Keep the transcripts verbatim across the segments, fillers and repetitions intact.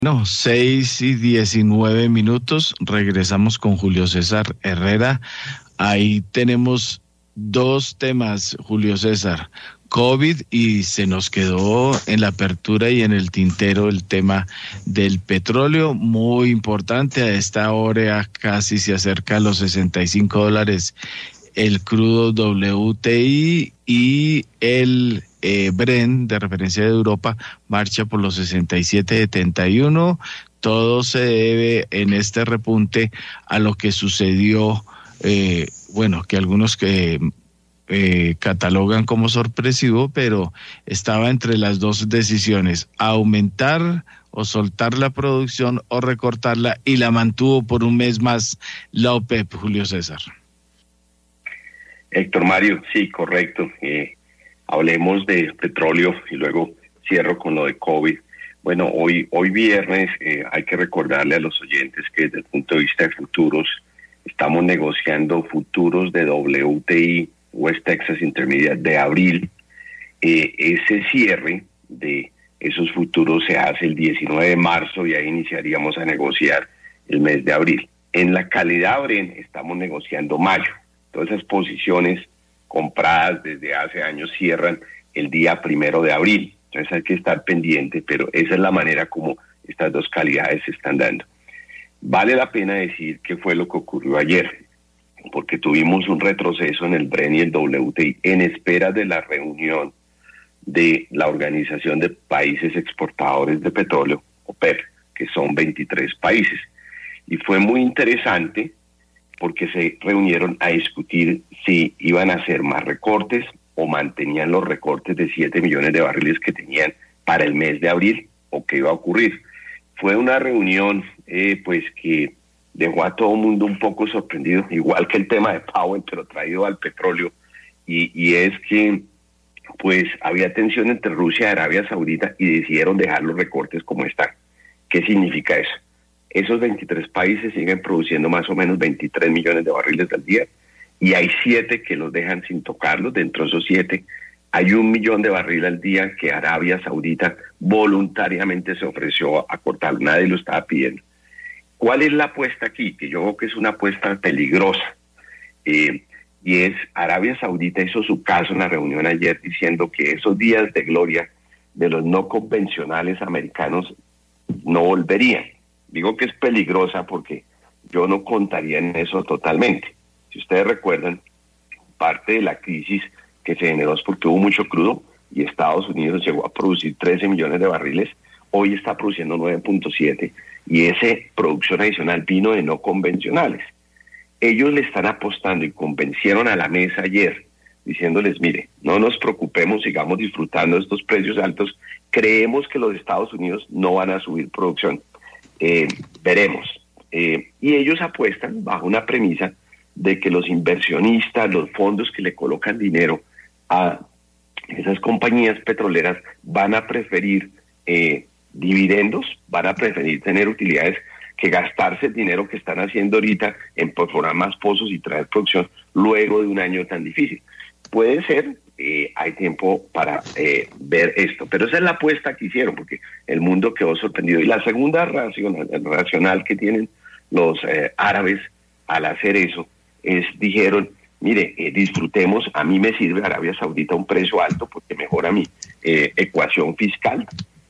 No, seis y diecinueve minutos, regresamos con Julio César Herrera. Ahí tenemos dos temas, Julio César, COVID, y se nos quedó en la apertura y en el tintero el tema del petróleo, muy importante. A esta hora casi se acerca a los sesenta y cinco dólares el crudo W T I, y el eh, Brent de referencia de Europa marcha por los sesenta y siete setenta y uno. Todo se debe en este repunte a lo que sucedió, eh, bueno, que algunos que eh, catalogan como sorpresivo, pero estaba entre las dos decisiones: aumentar o soltar la producción o recortarla, y la mantuvo por un mes más la OPEP, Julio César. Héctor Mario, sí, correcto. Eh, hablemos de petróleo y luego cierro con lo de COVID. Bueno, hoy hoy viernes eh, hay que recordarle a los oyentes que desde el punto de vista de futuros estamos negociando futuros de W T I, West Texas Intermediate, de abril. Eh, ese cierre de esos futuros se hace el diecinueve de marzo y ahí iniciaríamos a negociar el mes de abril. En la calidad Brent estamos negociando mayo. Todas esas posiciones compradas desde hace años cierran el día primero de abril. Entonces hay que estar pendiente, pero esa es la manera como estas dos calidades se están dando. Vale la pena decir qué fue lo que ocurrió ayer, porque tuvimos un retroceso en el Brent y el W T I en espera de la reunión de la Organización de Países Exportadores de Petróleo, OPEP, que son veintitrés países. Y fue muy interesante porque se reunieron a discutir si iban a hacer más recortes o mantenían los recortes de siete millones de barriles que tenían para el mes de abril, o qué iba a ocurrir. Fue una reunión eh, pues que dejó a todo el mundo un poco sorprendido, igual que el tema de Powell, pero traído al petróleo, y, y es que pues había tensión entre Rusia y Arabia Saudita y decidieron dejar los recortes como están. ¿Qué significa eso? Esos veintitrés países siguen produciendo más o menos veintitrés millones de barriles al día, y hay siete que los dejan sin tocarlos. Dentro de esos siete hay un millón de barriles al día que Arabia Saudita voluntariamente se ofreció a cortar, nadie lo estaba pidiendo. ¿Cuál es la apuesta aquí? Que yo creo que es una apuesta peligrosa, eh, y es Arabia Saudita hizo su caso en la reunión ayer diciendo que esos días de gloria de los no convencionales americanos no volverían. Digo que es peligrosa porque yo no contaría en eso totalmente. Si ustedes recuerdan, parte de la crisis que se generó es porque hubo mucho crudo y Estados Unidos llegó a producir trece millones de barriles, hoy está produciendo nueve punto siete, y esa producción adicional vino de no convencionales. Ellos le están apostando y convencieron a la mesa ayer, diciéndoles, mire, no nos preocupemos, sigamos disfrutando de estos precios altos, creemos que los Estados Unidos no van a subir producción. Eh, veremos. Eh, y ellos apuestan bajo una premisa de que los inversionistas, los fondos que le colocan dinero a esas compañías petroleras van a preferir eh, dividendos, van a preferir tener utilidades que gastarse el dinero que están haciendo ahorita en perforar más pozos y traer producción luego de un año tan difícil. Puede ser, eh, hay tiempo para eh, ver esto, pero esa es la apuesta que hicieron, porque el mundo quedó sorprendido. Y la segunda racional, racional que tienen los eh, árabes al hacer eso es, dijeron, mire, eh, disfrutemos, a mí me sirve Arabia Saudita un precio alto porque mejora mi eh, ecuación fiscal.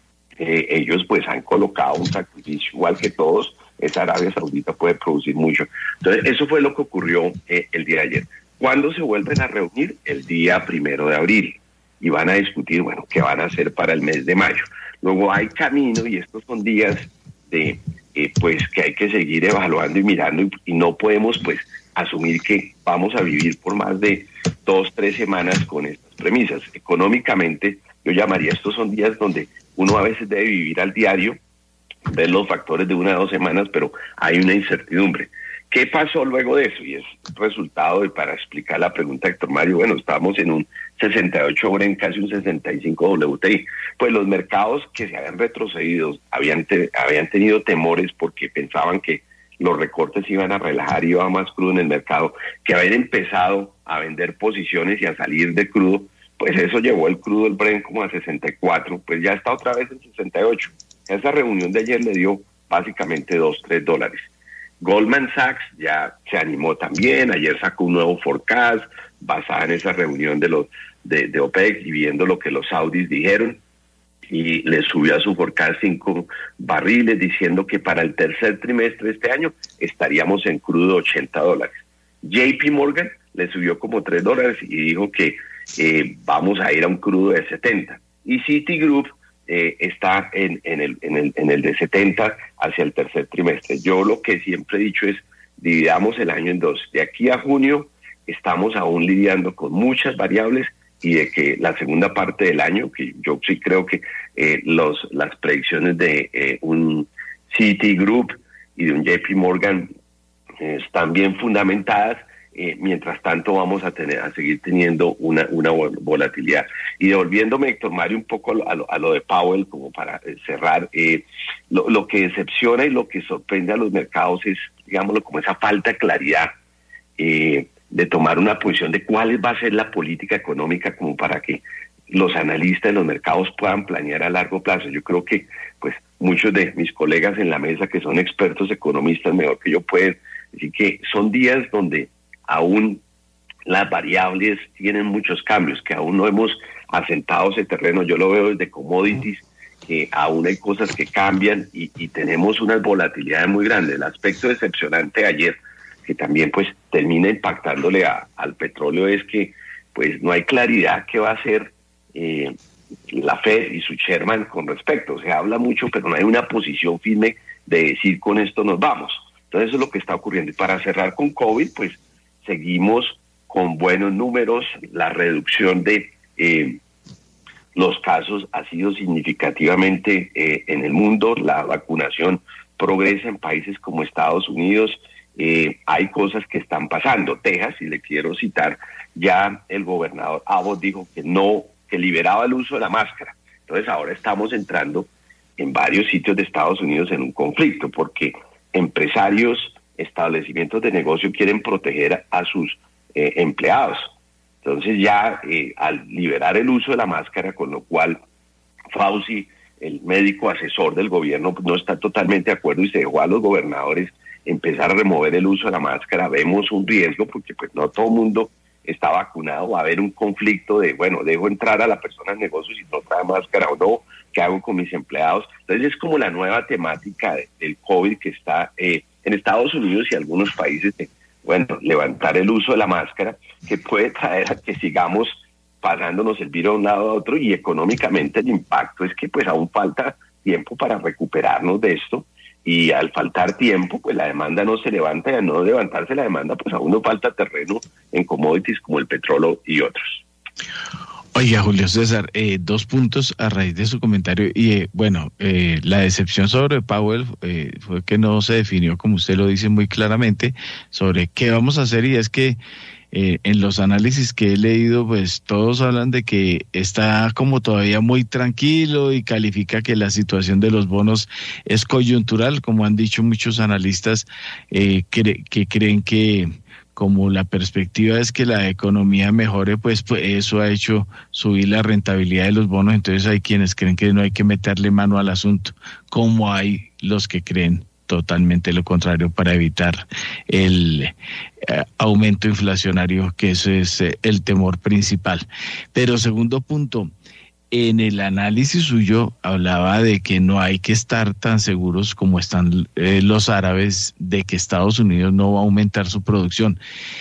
Eh, ellos pues han colocado un sacrificio igual que todos, esa Arabia Saudita puede producir mucho. Entonces eso fue lo que ocurrió eh, el día de ayer. ¿Cuándo se vuelven a reunir? El día primero de abril, y van a discutir, bueno, qué van a hacer para el mes de mayo. Luego hay camino, y estos son días de, eh, pues, que hay que seguir evaluando y mirando, y, y no podemos, pues, asumir que vamos a vivir por más de dos, tres semanas con estas premisas. Económicamente, yo llamaría, estos son días donde uno a veces debe vivir al diario, ver los factores de una o dos semanas, pero hay una incertidumbre. ¿Qué pasó luego de eso? Y es resultado de, para explicar la pregunta de Héctor Mario, bueno, estábamos en un sesenta y ocho Brent, casi un sesenta y cinco W T I. Pues los mercados que se habían retrocedido, habían, te, habían tenido temores porque pensaban que los recortes iban a relajar y iba más crudo en el mercado, que habían empezado a vender posiciones y a salir de crudo, pues eso llevó el crudo, el Brent, como a sesenta y cuatro, pues ya está otra vez en sesenta y ocho. Esa reunión de ayer le dio básicamente dos, tres dólares. Goldman Sachs ya se animó también, ayer sacó un nuevo forecast basado en esa reunión de los de, de OPEC y viendo lo que los saudis dijeron, y le subió a su forecast cinco barriles, diciendo que para el tercer trimestre de este año estaríamos en crudo ochenta dólares. J P Morgan le subió como tres dólares y dijo que eh, vamos a ir a un crudo de setenta. Y Citigroup eh, está en, en, el, en, el, en el de setenta hacia el tercer trimestre. Yo lo que siempre he dicho es, dividamos el año en dos. De aquí a junio estamos aún lidiando con muchas variables, y de que la segunda parte del año, que yo sí creo que eh, los las predicciones de eh, un Citigroup y de un J P Morgan eh, están bien fundamentadas. Eh, mientras tanto vamos a tener a seguir teniendo una una volatilidad. Y devolviéndome, Héctor Mario, un poco a lo, a lo de Powell, como para eh, cerrar, eh, lo, lo que decepciona y lo que sorprende a los mercados es, digámoslo, como esa falta de claridad eh, de tomar una posición de cuál va a ser la política económica, como para que los analistas de los mercados puedan planear a largo plazo. Yo creo que pues muchos de mis colegas en la mesa, que son expertos economistas mejor que yo, pueden decir que son días donde aún las variables tienen muchos cambios, que aún no hemos asentado ese terreno. Yo lo veo desde commodities, que aún hay cosas que cambian y, y tenemos unas volatilidades muy grandes. El aspecto decepcionante de ayer, que también pues termina impactándole a, al petróleo, es que pues no hay claridad qué va a hacer eh, la Fed y su chairman con respecto. Se habla mucho, pero no hay una posición firme de decir con esto nos vamos. Entonces eso es lo que está ocurriendo. Y para cerrar con COVID, pues seguimos con buenos números. La reducción de eh, los casos ha sido significativamente eh, en el mundo. La vacunación progresa en países como Estados Unidos. Eh, hay cosas que están pasando. Texas, y le quiero citar, ya el gobernador Abbott dijo que no, que liberaba el uso de la máscara. Entonces ahora estamos entrando en varios sitios de Estados Unidos en un conflicto, porque empresarios, establecimientos de negocio quieren proteger a sus eh, empleados. Entonces ya eh, al liberar el uso de la máscara, con lo cual Fauci, el médico asesor del gobierno, no está totalmente de acuerdo y se dejó a los gobernadores empezar a remover el uso de la máscara, vemos un riesgo, porque pues no todo el mundo está vacunado. Va a haber un conflicto de, bueno, dejo entrar a la persona en negocios si no trae máscara o no, ¿qué hago con mis empleados? Entonces es como la nueva temática de, del COVID que está eh, en Estados Unidos y algunos países, de, bueno, levantar el uso de la máscara, que puede traer a que sigamos pasándonos el virus de un lado a otro, y económicamente el impacto es que pues aún falta tiempo para recuperarnos de esto. Y al faltar tiempo, pues la demanda no se levanta, y al no levantarse la demanda, pues aún nos falta terreno en commodities como el petróleo y otros. Oiga, Julio César, eh, dos puntos a raíz de su comentario. Y eh, bueno, eh, la decepción sobre Powell eh, fue que no se definió, como usted lo dice muy claramente, sobre qué vamos a hacer, y es que Eh, en los análisis que he leído, pues todos hablan de que está como todavía muy tranquilo y califica que la situación de los bonos es coyuntural, como han dicho muchos analistas eh, cre- que creen que como la perspectiva es que la economía mejore, pues, pues eso ha hecho subir la rentabilidad de los bonos. Entonces hay quienes creen que no hay que meterle mano al asunto, como hay los que creen totalmente lo contrario, para evitar el eh, aumento inflacionario, que ese es eh, el temor principal. Pero segundo punto, en el análisis suyo hablaba de que no hay que estar tan seguros como están eh, los árabes de que Estados Unidos no va a aumentar su producción.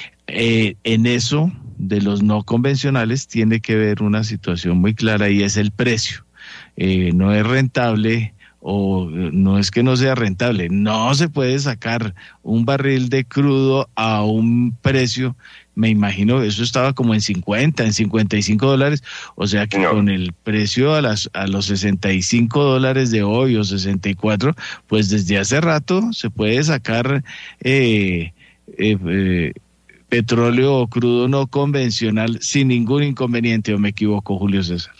Eh, en eso de los no convencionales tiene que ver una situación muy clara, y es el precio. Eh, no es rentable, o no es que no sea rentable, no se puede sacar un barril de crudo a un precio, me imagino, eso estaba como en cincuenta, en cincuenta y cinco dólares, o sea que no. Con el precio a las a los sesenta y cinco dólares de hoy, o sesenta y cuatro, pues desde hace rato se puede sacar eh, eh, eh, petróleo o crudo no convencional sin ningún inconveniente, ¿o me equivoco, Julio César?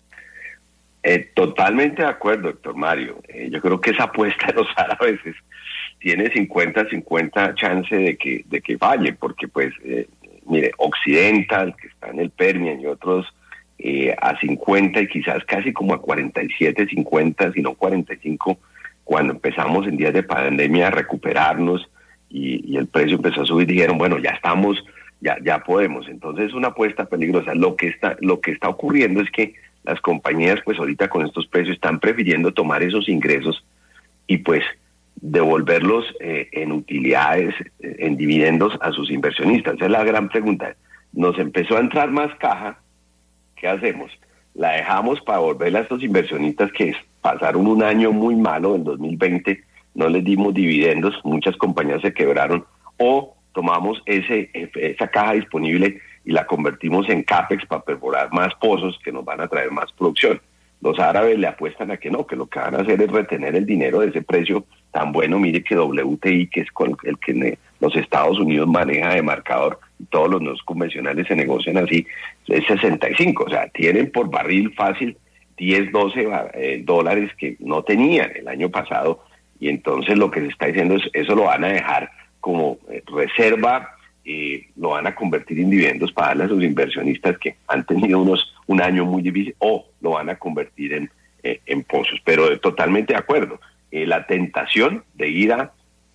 Eh, totalmente de acuerdo, Héctor Mario. Eh, yo creo que esa apuesta de los árabes es, tiene cincuenta cincuenta chance de que de que falle, porque pues, eh, mire, Occidental, que está en el Permian, y otros eh, a cincuenta y quizás casi como a cuarenta y siete, cincuenta, si no cuarenta y cinco, cuando empezamos en días de pandemia a recuperarnos y, y el precio empezó a subir, dijeron, bueno, ya estamos, ya, ya podemos. Entonces es una apuesta peligrosa. Lo que está, lo que está ocurriendo es que las compañías, pues ahorita con estos precios, están prefiriendo tomar esos ingresos y pues devolverlos eh, en utilidades, eh, en dividendos a sus inversionistas. Esa es la gran pregunta. Nos empezó a entrar más caja, ¿qué hacemos? ¿La dejamos para devolverla a estos inversionistas que pasaron un año muy malo, en dos mil veinte, no les dimos dividendos, muchas compañías se quebraron, o tomamos ese esa caja disponible y la convertimos en CAPEX para perforar más pozos que nos van a traer más producción? Los árabes le apuestan a que no, que lo que van a hacer es retener el dinero de ese precio tan bueno. Mire que W T I, que es con el que los Estados Unidos maneja de marcador, y todos los no convencionales se negocian así, es sesenta y cinco, o sea, tienen por barril fácil diez, doce eh, dólares que no tenían el año pasado, y entonces lo que se está diciendo es, eso lo van a dejar como eh, reserva, eh, lo van a convertir en dividendos para darle a sus inversionistas que han tenido unos un año muy difícil, o lo van a convertir en, eh, en pozos. Pero eh, totalmente de acuerdo, eh, la tentación de ir a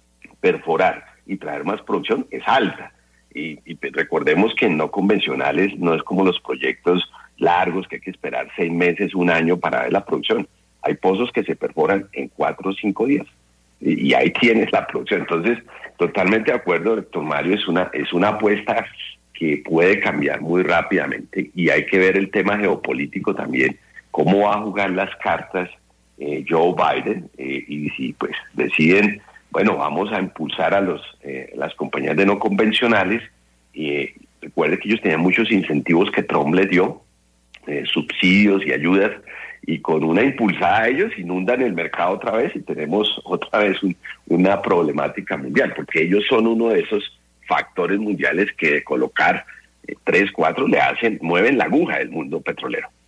perforar y traer más producción es alta, y, y recordemos que en no convencionales no es como los proyectos largos que hay que esperar seis meses, un año para ver la producción. Hay pozos que se perforan en cuatro o cinco días, y, y ahí tienes la producción. Entonces, totalmente de acuerdo, doctor Mario, es una, es una apuesta que puede cambiar muy rápidamente, y hay que ver el tema geopolítico también, cómo va a jugar las cartas eh, Joe Biden, eh, y si pues deciden, bueno, vamos a impulsar a los eh, las compañías de no convencionales. Eh, recuerde que ellos tenían muchos incentivos que Trump les dio, eh, subsidios y ayudas, y con una impulsada ellos inundan el mercado otra vez y tenemos otra vez un, una problemática mundial, porque ellos son uno de esos factores mundiales que de colocar eh, tres, cuatro le hacen, mueven la aguja del mundo petrolero.